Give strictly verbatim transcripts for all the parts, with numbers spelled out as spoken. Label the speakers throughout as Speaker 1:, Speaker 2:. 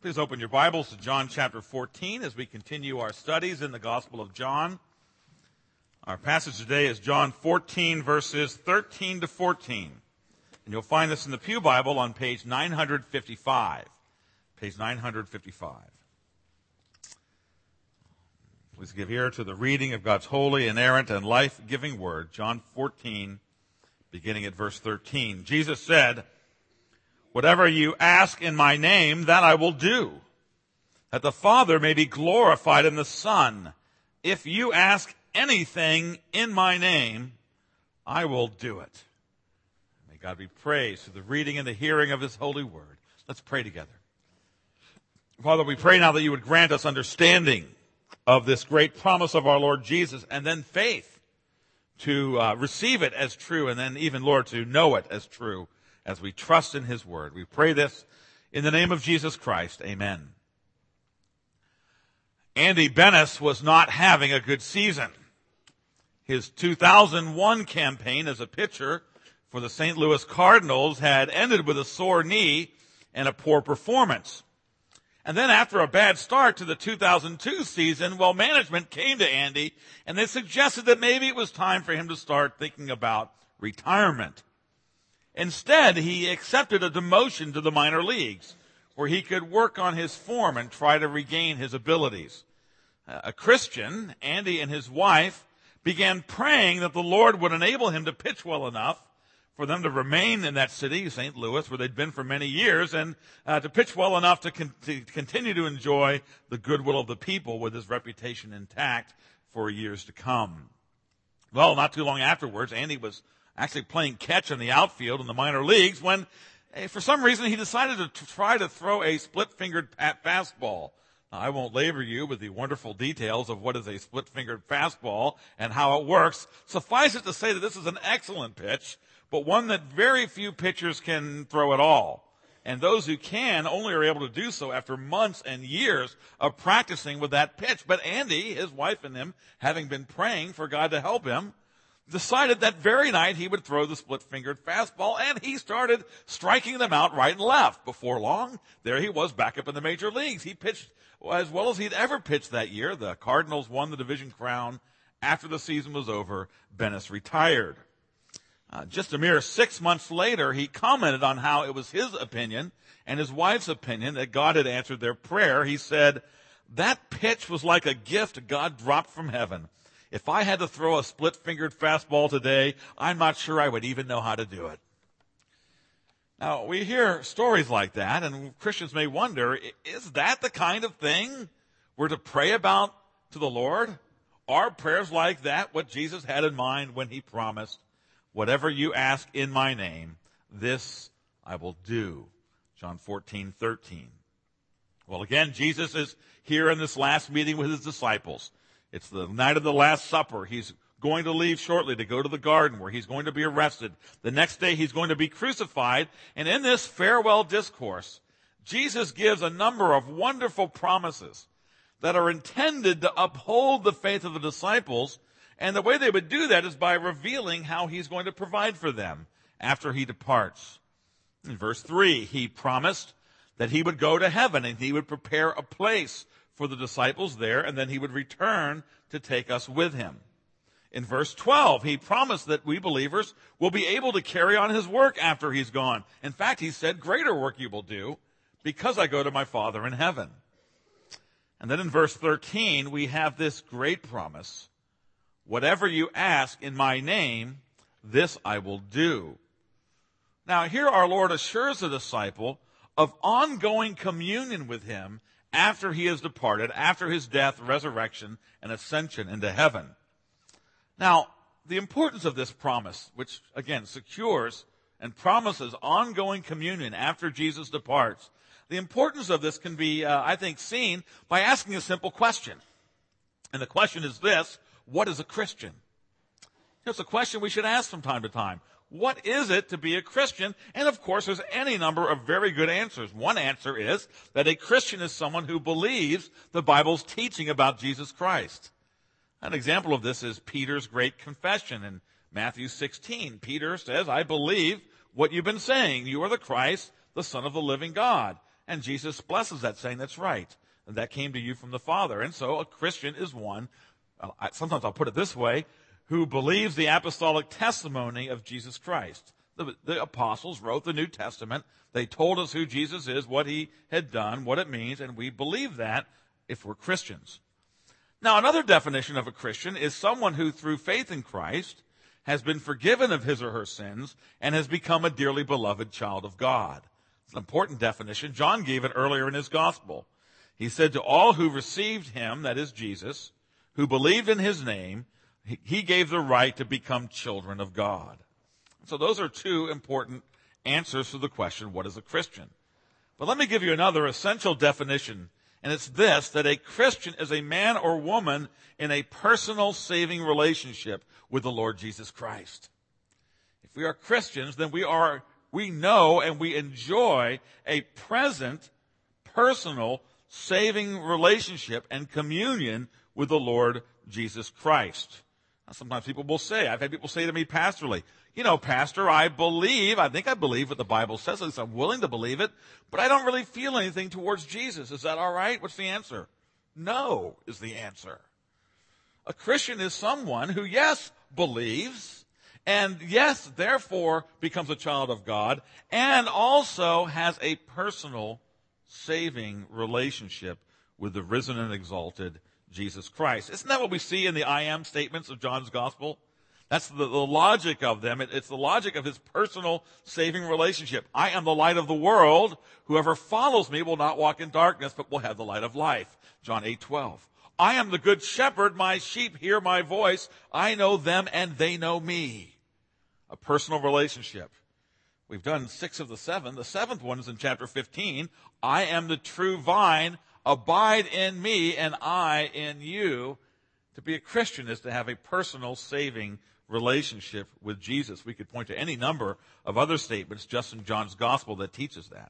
Speaker 1: Please open your Bibles to John chapter fourteen as we continue our studies in the Gospel of John. Our passage today is John fourteen, verses thirteen to fourteen. And you'll find this in the Pew Bible on page nine fifty-five. Page nine fifty-five. Please give ear to the reading of God's holy, inerrant, and life-giving word. John fourteen, beginning at verse thirteen. Jesus said, "Whatever you ask in my name, that I will do, that the Father may be glorified in the Son. If you ask anything in my name, I will do it." May God be praised for the reading and the hearing of his holy word. Let's pray together. Father, we pray now that you would grant us understanding of this great promise of our Lord Jesus, and then faith to uh, receive it as true, and then even, Lord, to know it as true as we trust in his word. We pray this in the name of Jesus Christ. Amen. Andy Benes was not having a good season. His two thousand one campaign as a pitcher for the Saint Louis Cardinals had ended with a sore knee and a poor performance. And then after a bad start to the two thousand two season, well, management came to Andy and they suggested that maybe it was time for him to start thinking about retirement. Instead, he accepted a demotion to the minor leagues where he could work on his form and try to regain his abilities. A Christian, Andy and his wife began praying that the Lord would enable him to pitch well enough for them to remain in that city, Saint Louis, where they'd been for many years, and uh, to pitch well enough to, con- to continue to enjoy the goodwill of the people with his reputation intact for years to come. Well, not too long afterwards, Andy was actually playing catch in the outfield in the minor leagues when, eh, for some reason, he decided to t- try to throw a split-fingered fastball. Now, I won't labor you with the wonderful details of what is a split-fingered fastball and how it works. Suffice it to say that this is an excellent pitch, but one that very few pitchers can throw at all. And those who can only are able to do so after months and years of practicing with that pitch. But Andy, his wife and him, having been praying for God to help him, decided that very night he would throw the split-fingered fastball, and he started striking them out right and left. Before long, there he was back up in the major leagues. He pitched as well as he'd ever pitched that year. The Cardinals won the division crown. After the season was over, Benes retired. Uh, just a mere six months later, he commented on how it was his opinion and his wife's opinion that God had answered their prayer. He said, "That pitch was like a gift God dropped from heaven. If I had to throw a split-fingered fastball today, I'm not sure I would even know how to do it." Now, we hear stories like that, and Christians may wonder, is that the kind of thing we're to pray about to the Lord? Are prayers like that what Jesus had in mind when he promised, "Whatever you ask in my name, this I will do"? John fourteen thirteen. Well, again, Jesus is here in this last meeting with his disciples. It's the night of the Last Supper. He's going to leave shortly to go to the garden where he's going to be arrested. The next day he's going to be crucified. And in this farewell discourse, Jesus gives a number of wonderful promises that are intended to uphold the faith of the disciples. And the way they would do that is by revealing how he's going to provide for them after he departs. In verse three, he promised that he would go to heaven and he would prepare a place for the disciples there, and then he would return to take us with him. In verse twelve, he promised that we believers will be able to carry on his work after he's gone. In fact, he said, "Greater work you will do because I go to my Father in heaven." And then in verse thirteen, we have this great promise: "Whatever you ask in my name, this I will do." Now, here our Lord assures the disciple of ongoing communion with him after he has departed, after his death, resurrection, and ascension into heaven. Now, the importance of this promise, which again secures and promises ongoing communion after Jesus departs, the importance of this can be, uh, I think, seen by asking a simple question. And the question is this: what is a Christian? It's a question we should ask from time to time. What is it to be a Christian? And of course, there's any number of very good answers. One answer is that a Christian is someone who believes the Bible's teaching about Jesus Christ. An example of this is Peter's great confession in Matthew sixteen. Peter says, "I believe what you've been saying. You are the Christ, the Son of the living God." And Jesus blesses that, saying that's right. And that came to you from the Father. And so a Christian is one, uh, sometimes I'll put it this way, who believes the apostolic testimony of Jesus Christ. The, the apostles wrote the New Testament. They told us who Jesus is, what he had done, what it means, and we believe that if we're Christians. Now, another definition of a Christian is someone who, through faith in Christ, has been forgiven of his or her sins and has become a dearly beloved child of God. It's an important definition. John gave it earlier in his gospel. He said, to all who received him, that is Jesus, who believed in his name, he gave the right to become children of God. So those are two important answers to the question, what is a Christian? But let me give you another essential definition, and it's this, that a Christian is a man or woman in a personal saving relationship with the Lord Jesus Christ. If we are Christians, then we are, we know and we enjoy a present, personal, saving relationship and communion with the Lord Jesus Christ. Now, sometimes people will say, I've had people say to me pastorally, you know, Pastor, I believe, I think I believe what the Bible says, at least I'm willing to believe it, but I don't really feel anything towards Jesus. Is that all right? What's the answer? No is the answer. A Christian is someone who, yes, believes, and yes, therefore becomes a child of God, and also has a personal saving relationship with the risen and exalted Jesus Christ. Isn't that what we see in the I am statements of John's gospel? That's the, the logic of them. It, it's the logic of his personal saving relationship. I am the light of the world. Whoever follows me will not walk in darkness, but will have the light of life. John eight twelve. I am the good shepherd. My sheep hear my voice. I know them and they know me. A personal relationship. We've done six of the seven. The seventh one is in chapter fifteen. I am the true vine. Abide in me and I in you. To be a Christian is to have a personal saving relationship with Jesus. We could point to any number of other statements just in John's gospel that teaches that.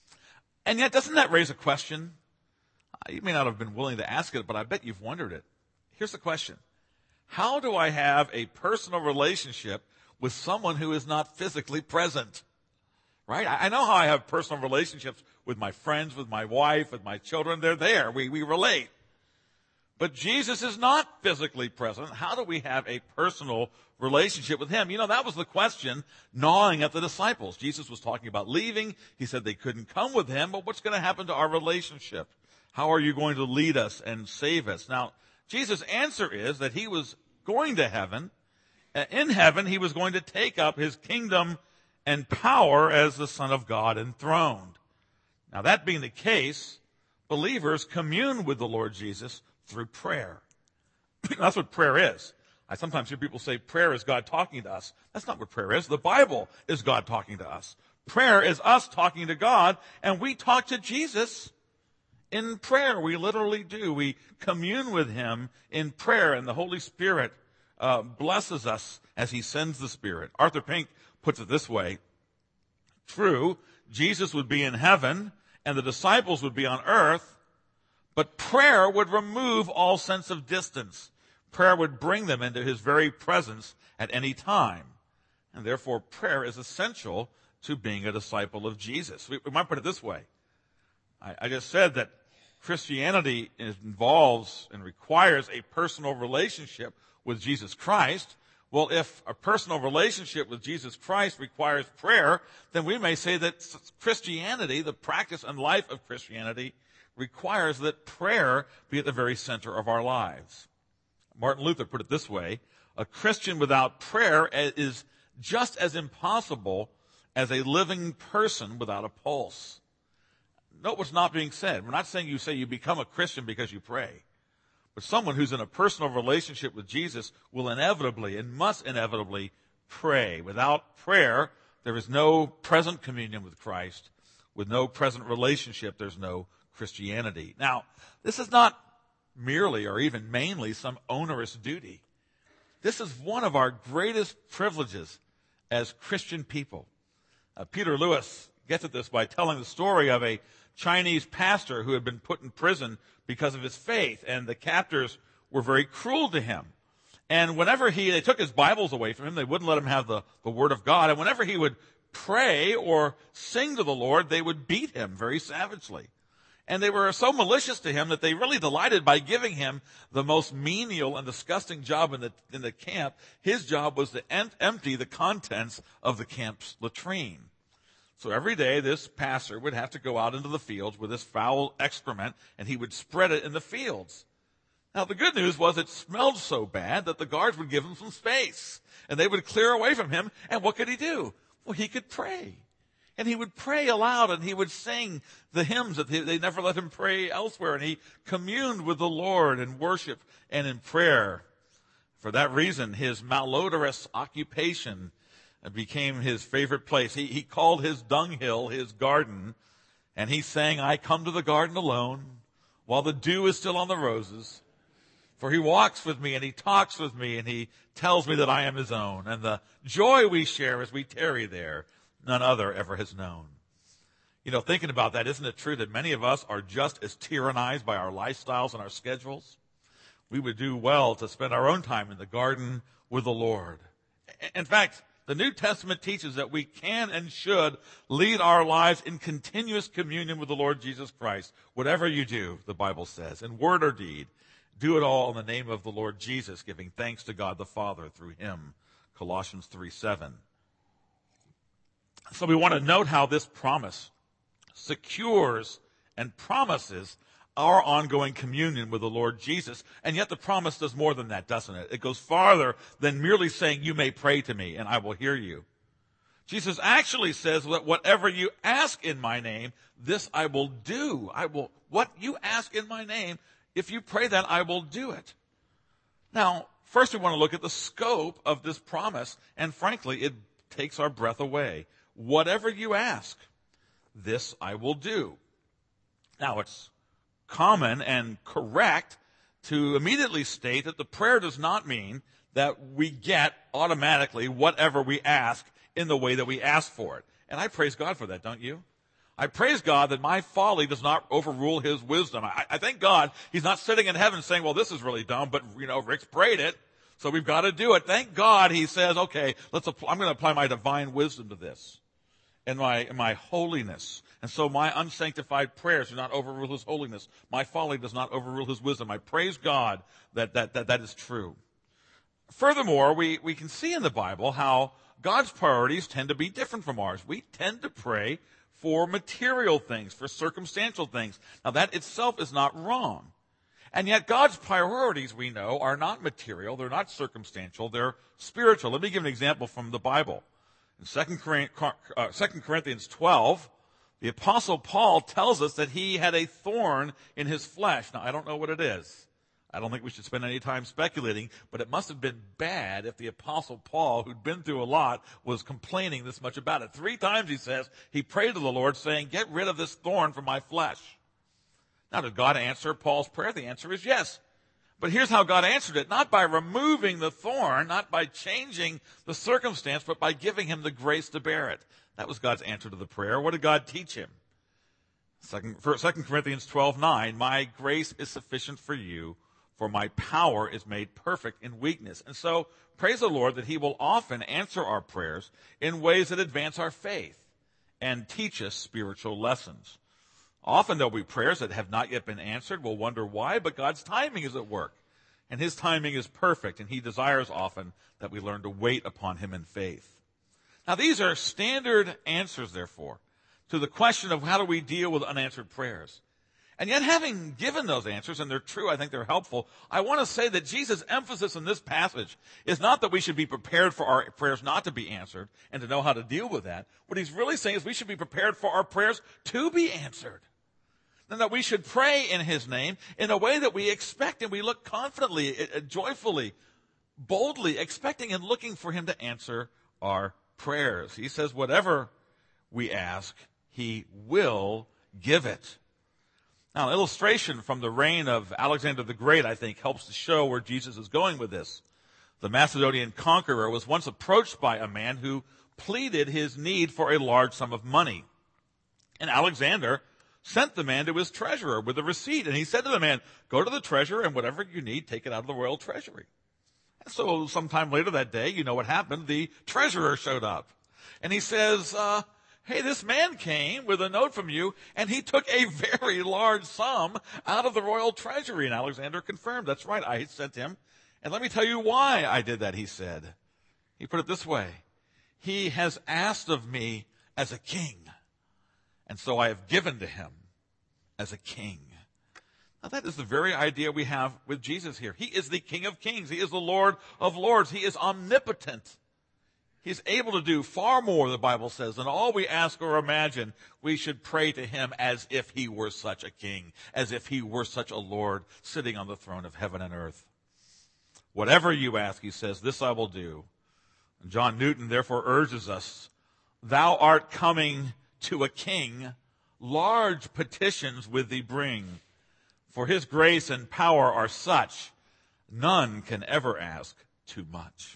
Speaker 1: And yet, doesn't that raise a question? You may not have been willing to ask it, but I bet you've wondered it. Here's the question. How do I have a personal relationship with someone who is not physically present? Right? I know how I have personal relationships with my friends, with my wife, with my children. They're there. We, we relate. But Jesus is not physically present. How do we have a personal relationship with him? You know, that was the question gnawing at the disciples. Jesus was talking about leaving. He said they couldn't come with him, but what's going to happen to our relationship? How are you going to lead us and save us? Now, Jesus' answer is that he was going to heaven. In heaven, he was going to take up his kingdom and power as the Son of God enthroned. Now, that being the case, believers commune with the Lord Jesus through prayer. That's what prayer is. I sometimes hear people say prayer is God talking to us. That's not what prayer is. The Bible is God talking to us. Prayer is us talking to God, and we talk to Jesus in prayer. We literally do. We commune with him in prayer, and the Holy Spirit uh, blesses us as he sends the Spirit. Arthur Pink puts it this way. True, Jesus would be in heaven, and the disciples would be on earth, but prayer would remove all sense of distance. Prayer would bring them into his very presence at any time. And therefore, prayer is essential to being a disciple of Jesus. We, we might put it this way. I, I just said that Christianity involves and requires a personal relationship with Jesus Christ. Well, if a personal relationship with Jesus Christ requires prayer, then we may say that Christianity, the practice and life of Christianity, requires that prayer be at the very center of our lives. Martin Luther put it this way, a Christian without prayer is just as impossible as a living person without a pulse. Note what's not being said. We're not saying you say you become a Christian because you pray. But someone who's in a personal relationship with Jesus will inevitably and must inevitably pray. Without prayer, there is no present communion with Christ. With no present relationship, there's no Christianity. Now, this is not merely or even mainly some onerous duty. This is one of our greatest privileges as Christian people. Uh, Peter Lewis gets at this by telling the story of a Chinese pastor who had been put in prison because of his faith, and the captors were very cruel to him. And whenever he, they took his Bibles away from him, they wouldn't let him have the, the Word of God, and whenever he would pray or sing to the Lord, they would beat him very savagely. And they were so malicious to him that they really delighted by giving him the most menial and disgusting job in the, in the camp. His job was to em- empty the contents of the camp's latrine. So every day this pastor would have to go out into the fields with this foul excrement, and he would spread it in the fields. Now the good news was it smelled so bad that the guards would give him some space, and they would clear away from him. And what could he do? Well, he could pray. And he would pray aloud, and he would sing the hymns that they, they never let him pray elsewhere. And he communed with the Lord in worship and in prayer. For that reason, his malodorous occupation became his favorite place. He, he called his dunghill his garden, and he sang, "I come to the garden alone, while the dew is still on the roses. For he walks with me, and he talks with me, and he tells me that I am his own. And the joy we share as we tarry there, none other ever has known." You know, thinking about that, isn't it true that many of us are just as tyrannized by our lifestyles and our schedules? We would do well to spend our own time in the garden with the Lord. In fact, the New Testament teaches that we can and should lead our lives in continuous communion with the Lord Jesus Christ. Whatever you do, the Bible says, in word or deed, do it all in the name of the Lord Jesus, giving thanks to God the Father through him. Colossians three seven. So we want to note how this promise secures and promises our ongoing communion with the Lord Jesus. And yet the promise does more than that, doesn't it? It goes farther than merely saying, "You may pray to me and I will hear you." Jesus actually says that whatever you ask in my name, this I will do. I will, what you ask in my name, if you pray that, I will do it. Now, first we want to look at the scope of this promise, and frankly, it takes our breath away. Whatever you ask, this I will do. Now, it's common and correct to immediately state that the prayer does not mean that we get automatically whatever we ask in the way that we ask for it. And I praise God for that, don't you? I praise God that my folly does not overrule his wisdom. I, I thank God he's not sitting in heaven saying, "Well, this is really dumb, but, you know, Rick's prayed it, so we've got to do it." Thank God he says, "Okay, let's. Apply, I'm going to apply my divine wisdom to this and my, and my holiness. And so my unsanctified prayers do not overrule his holiness. My folly does not overrule his wisdom." I praise God that that, that, that is true. Furthermore, we, we can see in the Bible how God's priorities tend to be different from ours. We tend to pray for material things, for circumstantial things. Now, that itself is not wrong. And yet God's priorities, we know, are not material. They're not circumstantial. They're spiritual. Let me give an example from the Bible. In Second Corinthians twelve, the Apostle Paul tells us that he had a thorn in his flesh. Now, I don't know what it is. I don't think we should spend any time speculating, but it must have been bad if the Apostle Paul, who'd been through a lot, was complaining this much about it. Three times, he says, he prayed to the Lord saying, "Get rid of this thorn from my flesh." Now, did God answer Paul's prayer? The answer is yes. But here's how God answered it. Not by removing the thorn, not by changing the circumstance, but by giving him the grace to bear it. That was God's answer to the prayer. What did God teach him? Second Corinthians twelve nine, "My grace is sufficient for you, for my power is made perfect in weakness." And so, praise the Lord that he will often answer our prayers in ways that advance our faith and teach us spiritual lessons. Often there'll be prayers that have not yet been answered. We'll wonder why, but God's timing is at work. And his timing is perfect, and he desires often that we learn to wait upon him in faith. Now, these are standard answers, therefore, to the question of how do we deal with unanswered prayers. And yet, having given those answers, and they're true, I think they're helpful, I want to say that Jesus' emphasis in this passage is not that we should be prepared for our prayers not to be answered and to know how to deal with that. What he's really saying is we should be prepared for our prayers to be answered. And that we should pray in his name in a way that we expect and we look confidently, joyfully, boldly, expecting and looking for him to answer our prayers. He says whatever we ask, he will give it. Now, an illustration from the reign of Alexander the Great, I think, helps to show where Jesus is going with this. The Macedonian conqueror was once approached by a man who pleaded his need for a large sum of money. And Alexander sent the man to his treasurer with a receipt. And he said to the man, "Go to the treasurer, and whatever you need, take it out of the royal treasury." And so sometime later that day, you know what happened? The treasurer showed up. And he says, uh, hey, this man came with a note from you, and he took a very large sum out of the royal treasury. And Alexander confirmed, that's right, I sent him. And let me tell you why I did that, he said. He put it this way. He has asked of me as a king, and so I have given to him as a king. Now that is the very idea we have with Jesus here. He is the King of Kings. He is the Lord of Lords. He is omnipotent. He's able to do far more, the Bible says, than all we ask or imagine. We should pray to him as if he were such a king, as if he were such a Lord sitting on the throne of heaven and earth. Whatever you ask, he says, this I will do. And John Newton therefore urges us, thou art coming to a king, large petitions with thee bring. For his grace and power are such, none can ever ask too much.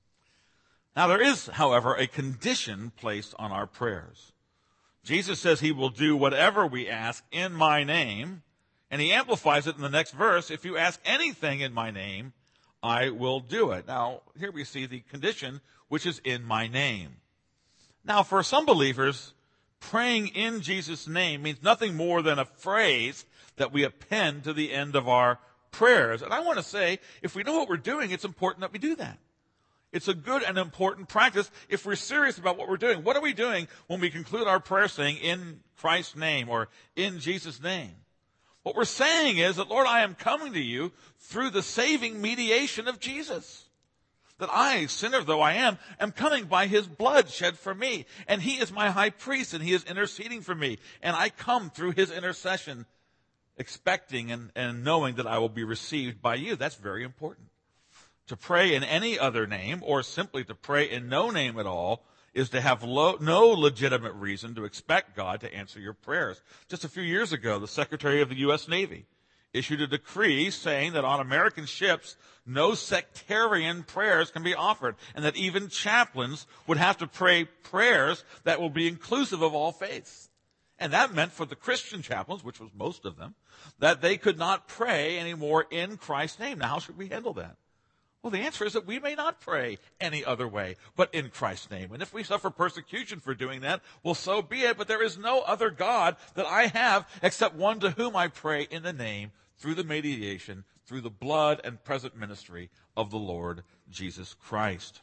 Speaker 1: Now there is, however, a condition placed on our prayers. Jesus says he will do whatever we ask in my name, and he amplifies it in the next verse, if you ask anything in my name, I will do it. Now, here we see the condition, which is in my name. Now, for some believers, praying in Jesus' name means nothing more than a phrase that we append to the end of our prayers. And I want to say, if we know what we're doing, it's important that we do that. It's a good and important practice if we're serious about what we're doing. What are we doing when we conclude our prayer saying, in Christ's name or in Jesus' name? What we're saying is that, Lord, I am coming to you through the saving mediation of Jesus. That I, sinner though I am, am coming by his blood shed for me. And he is my high priest, and he is interceding for me. And I come through his intercession, expecting and, and knowing that I will be received by you. That's very important. To pray in any other name, or simply to pray in no name at all, is to have lo- no legitimate reason to expect God to answer your prayers. Just a few years ago, the Secretary of the U S Navy issued a decree saying that on American ships, no sectarian prayers can be offered, and that even chaplains would have to pray prayers that will be inclusive of all faiths. And that meant for the Christian chaplains, which was most of them, that they could not pray anymore in Christ's name. Now, how should we handle that? Well, the answer is that we may not pray any other way but in Christ's name. And if we suffer persecution for doing that, well, so be it. But there is no other God that I have except one to whom I pray in the name, through the mediation, through the blood and present ministry of the Lord Jesus Christ.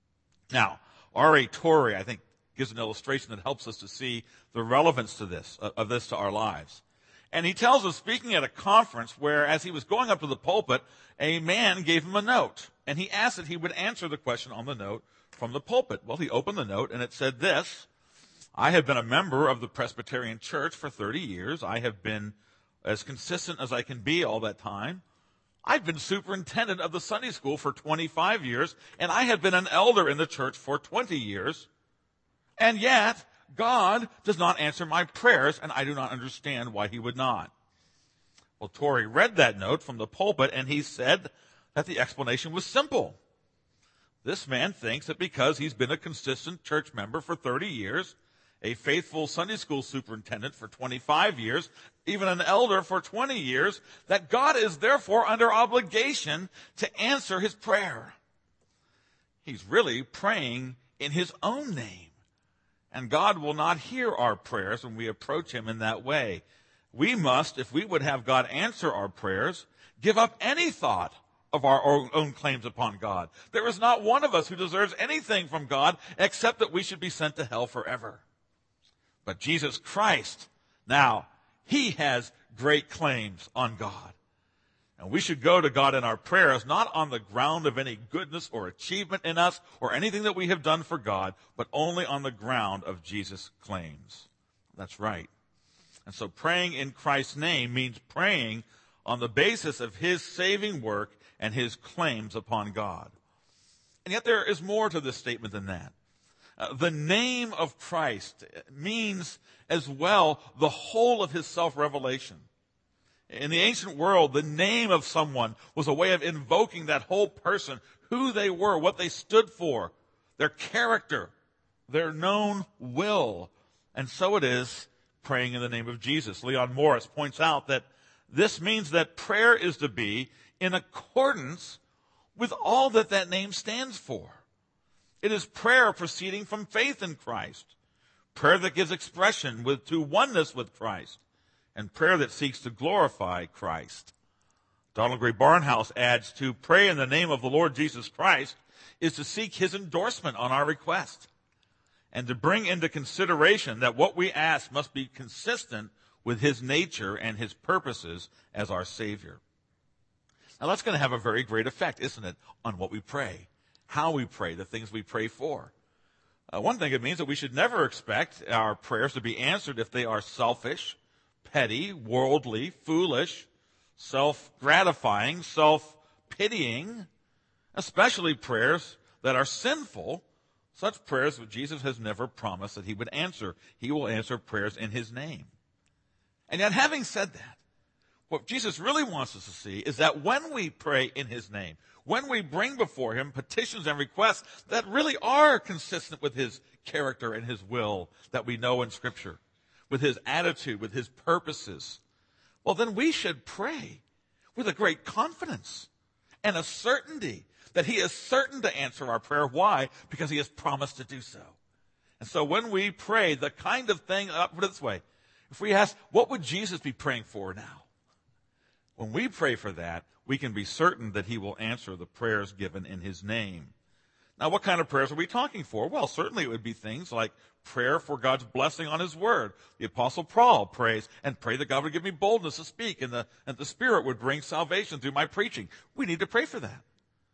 Speaker 1: Now, R A Torrey, I think, gives an illustration that helps us to see the relevance to this, of this to our lives. And he tells us, speaking at a conference where, as he was going up to the pulpit, a man gave him a note. And he asked that he would answer the question on the note from the pulpit. Well, he opened the note, and it said this: I have been a member of the Presbyterian Church for thirty years. I have been as consistent as I can be all that time. I've been superintendent of the Sunday school for twenty-five years, and I have been an elder in the church for twenty years. And yet, God does not answer my prayers, and I do not understand why he would not. Well, Torrey read that note from the pulpit, and he said that the explanation was simple. This man thinks that because he's been a consistent church member for thirty years, a faithful Sunday school superintendent for twenty-five years, even an elder for twenty years, that God is therefore under obligation to answer his prayer. He's really praying in his own name. And God will not hear our prayers when we approach him in that way. We must, if we would have God answer our prayers, give up any thought of our own claims upon God. There is not one of us who deserves anything from God except that we should be sent to hell forever. But Jesus Christ, now, he has great claims on God. And we should go to God in our prayers, not on the ground of any goodness or achievement in us or anything that we have done for God, but only on the ground of Jesus' claims. That's right. And so praying in Christ's name means praying on the basis of his saving work and his claims upon God. And yet there is more to this statement than that. Uh, the name of Christ means as well the whole of his self-revelation. In the ancient world, the name of someone was a way of invoking that whole person, who they were, what they stood for, their character, their known will. And so it is praying in the name of Jesus. Leon Morris points out that this means that prayer is to be in accordance with all that that name stands for. It is prayer proceeding from faith in Christ, prayer that gives expression with, to oneness with Christ, and prayer that seeks to glorify Christ. Donald Gray Barnhouse adds, to pray in the name of the Lord Jesus Christ is to seek his endorsement on our request, and to bring into consideration that what we ask must be consistent with his nature and his purposes as our Savior. Now that's going to have a very great effect, isn't it, on what we pray, how we pray, the things we pray for. Uh, one thing it means that we should never expect our prayers to be answered if they are selfish, petty, worldly, foolish, self-gratifying, self-pitying, especially prayers that are sinful. Such prayers Jesus has never promised that he would answer. He will answer prayers in his name. And yet, having said that, what Jesus really wants us to see is that when we pray in his name, when we bring before him petitions and requests that really are consistent with his character and his will that we know in Scripture, with his attitude, with his purposes, well, then we should pray with a great confidence and a certainty that he is certain to answer our prayer. Why? Because he has promised to do so. And so when we pray the kind of thing, uh, put it this way, if we ask, what would Jesus be praying for now? When we pray for that, we can be certain that he will answer the prayers given in his name. Now, what kind of prayers are we talking for? Well, certainly it would be things like prayer for God's blessing on his word. The Apostle Paul prays and pray that God would give me boldness to speak and the, and the Spirit would bring salvation through my preaching. We need to pray for that.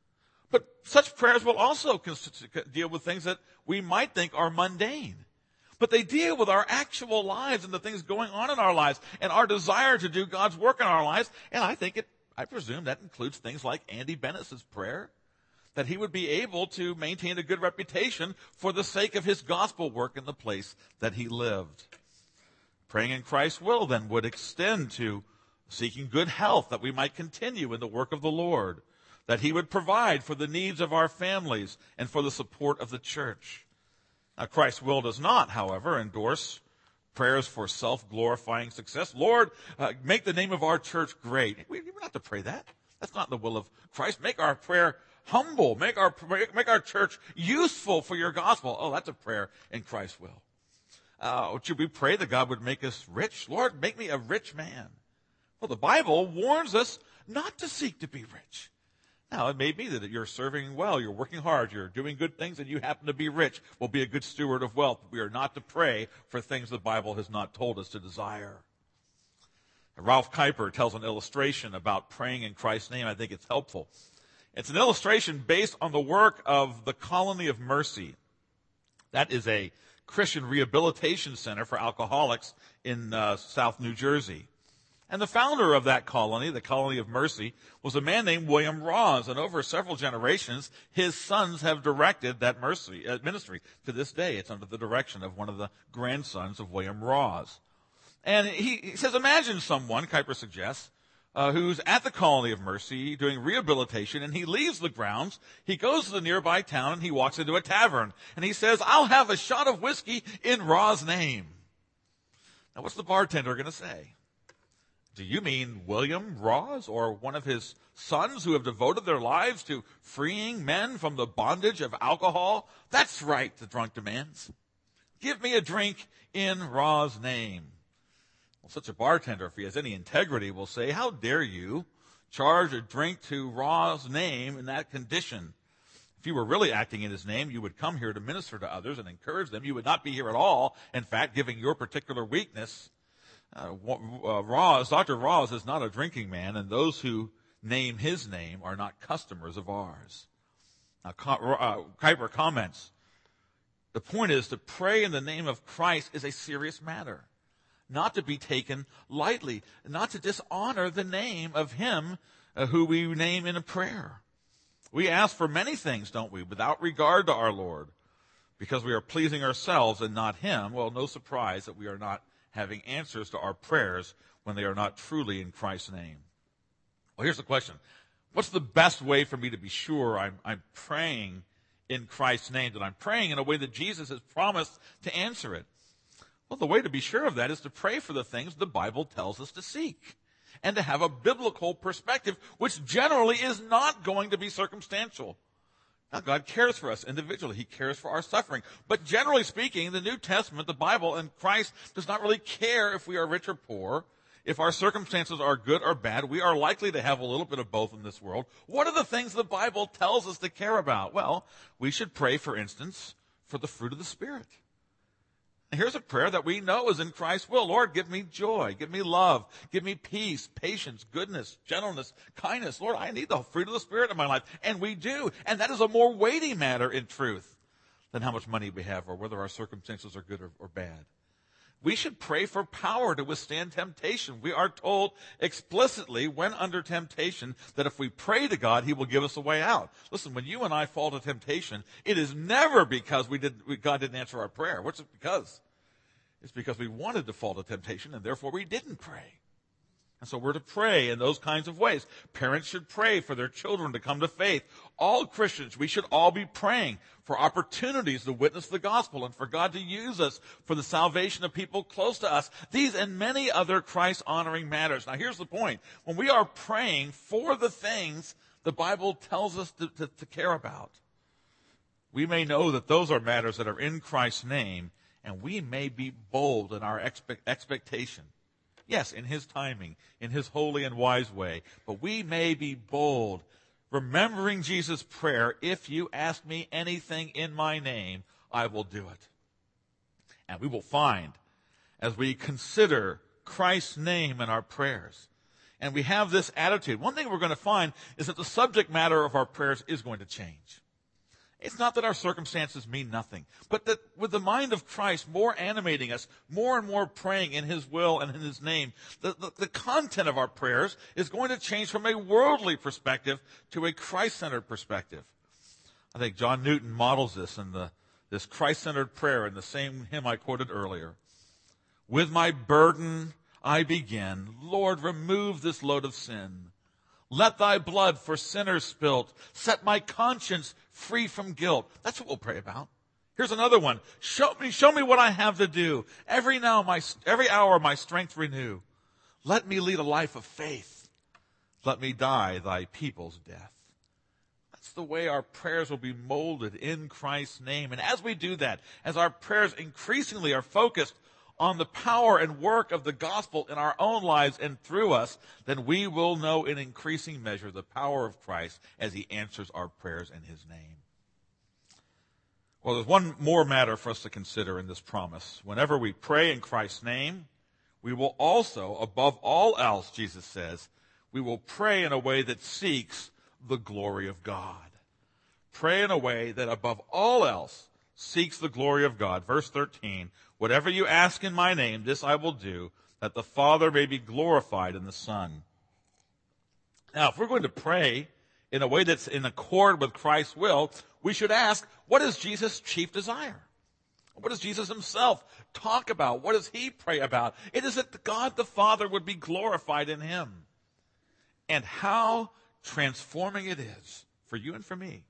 Speaker 1: But such prayers will also deal with things that we might think are mundane. But they deal with our actual lives and the things going on in our lives and our desire to do God's work in our lives. And I think it, I presume that includes things like Andy Bennett's prayer, that he would be able to maintain a good reputation for the sake of his gospel work in the place that he lived. Praying in Christ's will then would extend to seeking good health, that we might continue in the work of the Lord, that he would provide for the needs of our families and for the support of the church. Now, Christ's will does not, however, endorse prayers for self-glorifying success. Lord, uh, make the name of our church great. We, we're not to pray that. That's not the will of Christ. Make our prayer humble. Make our, make our church useful for your gospel. Oh, that's a prayer in Christ's will. Uh, should we pray that God would make us rich? Lord, make me a rich man. Well, the Bible warns us not to seek to be rich. Now, it may be that you're serving well, you're working hard, you're doing good things, and you happen to be rich. Will be a good steward of wealth. We are not to pray for things the Bible has not told us to desire. Ralph Kuyper tells an illustration about praying in Christ's name. I think it's helpful. It's an illustration based on the work of the Colony of Mercy. That is a Christian rehabilitation center for alcoholics in uh, South New Jersey. And the founder of that colony, the Colony of Mercy, was a man named William Ross. And over several generations, his sons have directed that mercy uh, ministry. To this day, it's under the direction of one of the grandsons of William Ross. And he, he says, imagine someone, Kuyper suggests, uh, who's at the Colony of Mercy doing rehabilitation, and he leaves the grounds, he goes to the nearby town, and he walks into a tavern. And he says, I'll have a shot of whiskey in Ross' name. Now, what's the bartender going to say? Do you mean William Ross or one of his sons who have devoted their lives to freeing men from the bondage of alcohol? That's right, the drunk demands. Give me a drink in Ross' name. Well, such a bartender, if he has any integrity, will say, how dare you charge a drink to Ross' name in that condition? If you were really acting in his name, you would come here to minister to others and encourage them. You would not be here at all, in fact, giving your particular weakness. Uh, uh, Ross, Doctor Ross is not a drinking man, and those who name his name are not customers of ours. Now, uh, Kuyper comments, the point is to pray in the name of Christ is a serious matter, not to be taken lightly, not to dishonor the name of him uh, who we name in a prayer. We ask for many things, don't we, without regard to our Lord, because we are pleasing ourselves and not him. Well, no surprise that we are not having answers to our prayers when they are not truly in Christ's name. Well, here's the question. What's the best way for me to be sure I'm, I'm praying in Christ's name, that I'm praying in a way that Jesus has promised to answer it? Well, the way to be sure of that is to pray for the things the Bible tells us to seek and to have a biblical perspective, which generally is not going to be circumstantial. Now, God cares for us individually. He cares for our suffering. But generally speaking, the New Testament, the Bible, and Christ does not really care if we are rich or poor. If our circumstances are good or bad, we are likely to have a little bit of both in this world. What are the things the Bible tells us to care about? Well, we should pray, for instance, for the fruit of the Spirit. And here's a prayer that we know is in Christ's will. Lord, give me joy, give me love, give me peace, patience, goodness, gentleness, kindness. Lord, I need the fruit of the Spirit in my life. And we do. And that is a more weighty matter in truth than how much money we have or whether our circumstances are good or, or bad. We should pray for power to withstand temptation. We are told explicitly when under temptation that if we pray to God, he will give us a way out. Listen, when you and I fall to temptation, it is never because we did, we, God didn't answer our prayer. What's it because? It's because we wanted to fall to temptation and therefore we didn't pray. And so we're to pray in those kinds of ways. Parents should pray for their children to come to faith. All Christians, we should all be praying for opportunities to witness the gospel and for God to use us for the salvation of people close to us. These and many other Christ-honoring matters. Now here's the point. When we are praying for the things the Bible tells us to, to, to care about, we may know that those are matters that are in Christ's name, and we may be bold in our expect, expectation. Yes, in his timing, in his holy and wise way. But we may be bold, remembering Jesus' prayer, if you ask me anything in my name, I will do it. And we will find, as we consider Christ's name in our prayers, and we have this attitude, one thing we're going to find is that the subject matter of our prayers is going to change. It's not that our circumstances mean nothing, but that with the mind of Christ more animating us, more and more praying in his will and in his name, the, the, the content of our prayers is going to change from a worldly perspective to a Christ-centered perspective. I think John Newton models this in the, this Christ-centered prayer in the same hymn I quoted earlier. With my burden I begin, Lord, remove this load of sin. Let thy blood for sinners spilt set my conscience free from guilt. That's what we'll pray about. Here's another one. Show me, show me what I have to do. Every now, my, every hour my strength renew. Let me lead a life of faith. Let me die thy people's death. That's the way our prayers will be molded in Christ's name. And as we do that, as our prayers increasingly are focused on the power and work of the gospel in our own lives and through us, then we will know in increasing measure the power of Christ as he answers our prayers in his name. Well, there's one more matter for us to consider in this promise. Whenever we pray in Christ's name, we will also, above all else, Jesus says, we will pray in a way that seeks the glory of God. Pray in a way that above all else seeks the glory of God. Verse thirteen, whatever you ask in my name, this I will do, that the Father may be glorified in the Son. Now, if we're going to pray in a way that's in accord with Christ's will, we should ask, what is Jesus' chief desire? What does Jesus himself talk about? What does he pray about? It is that God the Father would be glorified in him. And how transforming it is for you and for me.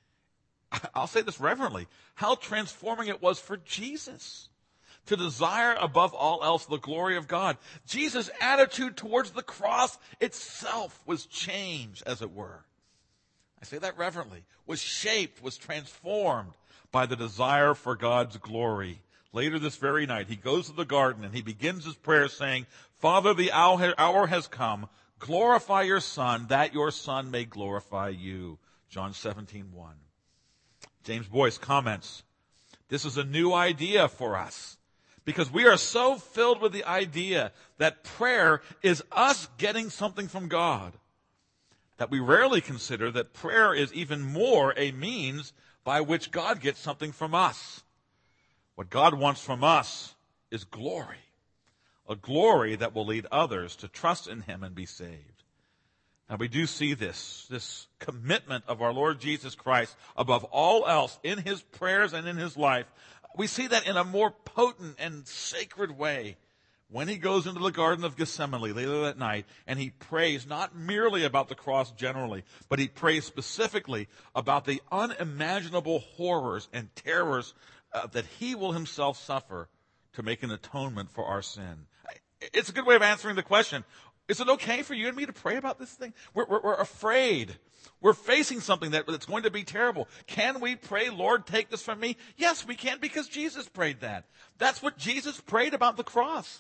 Speaker 1: I'll say this reverently. How transforming it was for Jesus to desire above all else the glory of God. Jesus' attitude towards the cross itself was changed, as it were. I say that reverently. Was shaped, was transformed by the desire for God's glory. Later this very night, he goes to the garden and he begins his prayer saying, Father, the hour has come. Glorify your Son, that your Son may glorify you. John seventeen one. James Boyce comments, this is a new idea for us because we are so filled with the idea that prayer is us getting something from God that we rarely consider that prayer is even more a means by which God gets something from us. What God wants from us is glory, a glory that will lead others to trust in him and be saved. Now we do see this, this commitment of our Lord Jesus Christ above all else in his prayers and in his life. We see that in a more potent and sacred way when he goes into the Garden of Gethsemane later that night and he prays not merely about the cross generally, but he prays specifically about the unimaginable horrors and terrors uh, that he will himself suffer to make an atonement for our sin. It's a good way of answering the question, Is it okay for you and me to pray about this thing? We're, we're, we're afraid. We're facing something that, that's going to be terrible. Can we pray, Lord, take this from me? Yes, we can, because Jesus prayed that. That's what Jesus prayed about the cross.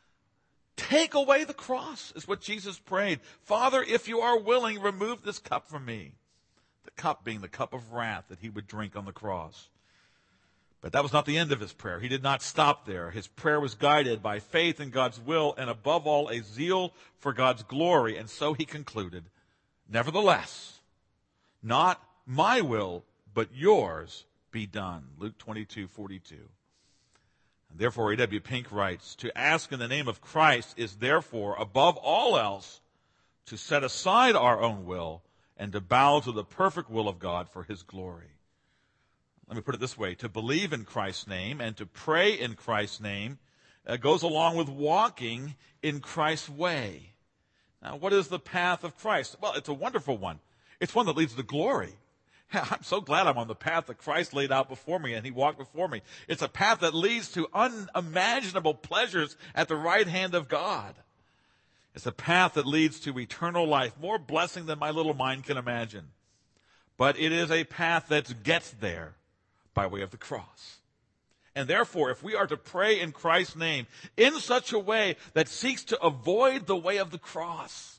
Speaker 1: Take away the cross is what Jesus prayed. Father, if you are willing, remove this cup from me. The cup being the cup of wrath that he would drink on the cross. But that was not the end of his prayer. He did not stop there. His prayer was guided by faith in God's will and above all a zeal for God's glory. And so he concluded, nevertheless, not my will, but yours be done. Luke twenty-two forty-two. And therefore, A W Pink writes, to ask in the name of Christ is therefore, above all else, to set aside our own will and to bow to the perfect will of God for his glory. Let me put it this way. To believe in Christ's name and to pray in Christ's name uh, goes along with walking in Christ's way. Now, what is the path of Christ? Well, it's a wonderful one. It's one that leads to glory. I'm so glad I'm on the path that Christ laid out before me and he walked before me. It's a path that leads to unimaginable pleasures at the right hand of God. It's a path that leads to eternal life, more blessing than my little mind can imagine. But it is a path that gets there by way of the cross. And therefore, if we are to pray in Christ's name in such a way that seeks to avoid the way of the cross,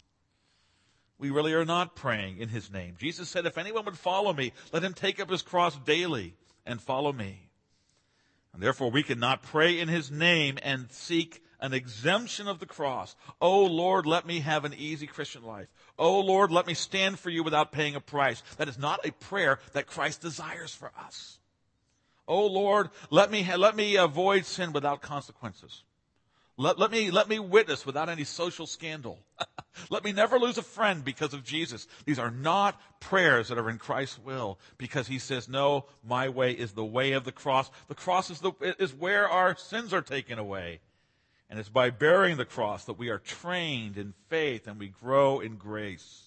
Speaker 1: we really are not praying in his name. Jesus said, if anyone would follow me, let him take up his cross daily and follow me. And therefore, we cannot pray in his name and seek an exemption of the cross. Oh, Lord, let me have an easy Christian life. Oh, Lord, let me stand for you without paying a price. That is not a prayer that Christ desires for us. Oh, Lord, let me, ha- let me avoid sin without consequences. Let, let me, let me witness without any social scandal. Let me never lose a friend because of Jesus. These are not prayers that are in Christ's will, because he says, no, my way is the way of the cross. The cross is the, is where our sins are taken away. And it's by bearing the cross that we are trained in faith and we grow in grace.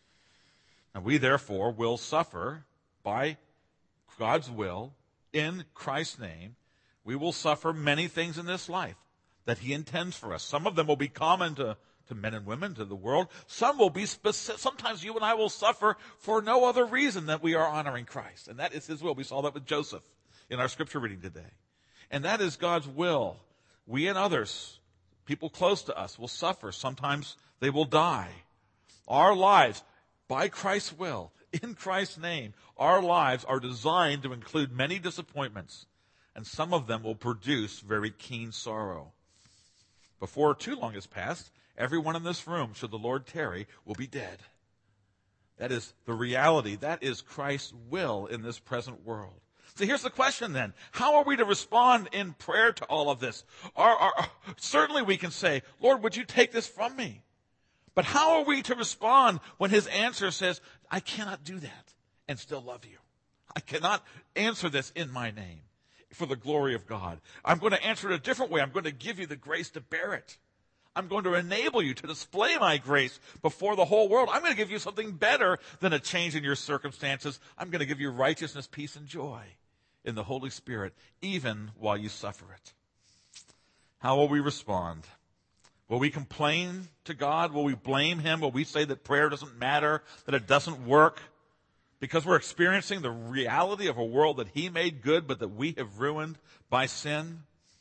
Speaker 1: And we therefore will suffer by God's will in Christ's name. We will suffer many things in this life that he intends for us. Some of them will be common to, to men and women, to the world. Some will be specific. Sometimes you and I will suffer for no other reason than we are honoring Christ. And that is his will. We saw that with Joseph in our scripture reading today. And that is God's will. We and others, people close to us, will suffer. Sometimes they will die. Our lives, by Christ's will, in Christ's name, our lives are designed to include many disappointments, and some of them will produce very keen sorrow. Before too long has passed, everyone in this room, should the Lord tarry, will be dead. That is the reality. That is Christ's will in this present world. So here's the question then. How are we to respond in prayer to all of this? Are, are, certainly we can say, Lord, would you take this from me? But how are we to respond when his answer says, I cannot do that and still love you? I cannot answer this in my name for the glory of God. I'm going to answer it a different way. I'm going to give you the grace to bear it. I'm going to enable you to display my grace before the whole world. I'm going to give you something better than a change in your circumstances. I'm going to give you righteousness, peace, and joy in the Holy Spirit, even while you suffer it. How will we respond? Will we complain to God? Will we blame him? Will we say that prayer doesn't matter, that it doesn't work? Because we're experiencing the reality of a world that he made good, but that we have ruined by sin?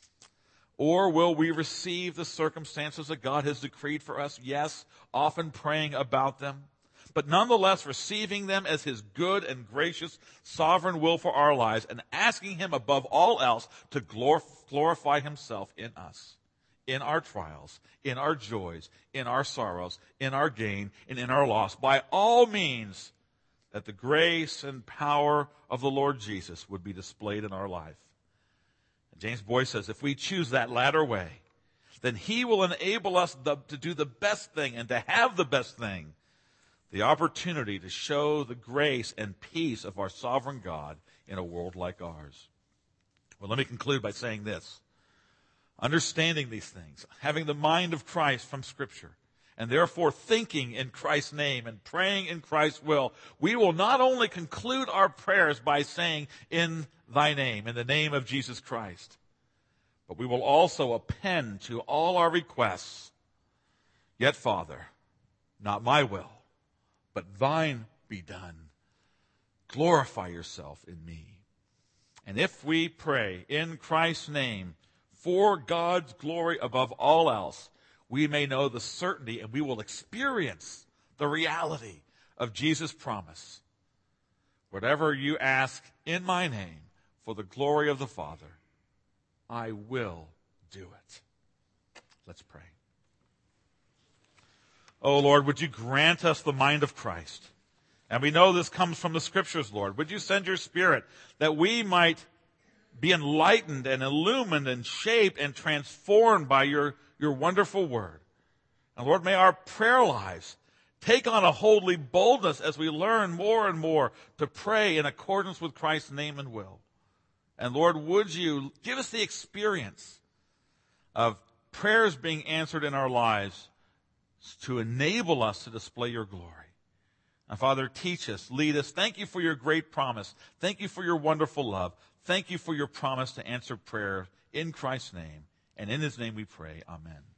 Speaker 1: Or will we receive the circumstances that God has decreed for us? Yes, often praying about them, but nonetheless receiving them as his good and gracious sovereign will for our lives, and asking him above all else to glorify himself in us, in our trials, in our joys, in our sorrows, in our gain, and in our loss, by all means, that the grace and power of the Lord Jesus would be displayed in our life. James Boyce says, if we choose that latter way, then he will enable us the, to do the best thing and to have the best thing, the opportunity to show the grace and peace of our sovereign God in a world like ours. Well, let me conclude by saying this. Understanding these things, having the mind of Christ from Scripture, and therefore thinking in Christ's name and praying in Christ's will, we will not only conclude our prayers by saying, in thy name, in the name of Jesus Christ, but we will also append to all our requests Yet, Father, not my will, but thine be done. Glorify yourself in me. And if we pray in Christ's name for God's glory above all else, we may know the certainty and we will experience the reality of Jesus' promise. Whatever you ask in my name for the glory of the Father, I will do it. Let's pray. Oh, Lord, would you grant us the mind of Christ? And we know this comes from the Scriptures, Lord. Would you send your Spirit that we might be enlightened and illumined and shaped and transformed by your, your wonderful word? And Lord, may our prayer lives take on a holy boldness as we learn more and more to pray in accordance with Christ's name and will. And Lord, would you give us the experience of prayers being answered in our lives to enable us to display your glory. And Father, teach us, lead us. Thank you for your great promise. Thank you for your wonderful love. Thank you for your promise to answer prayer in Christ's name. And in his name we pray. Amen.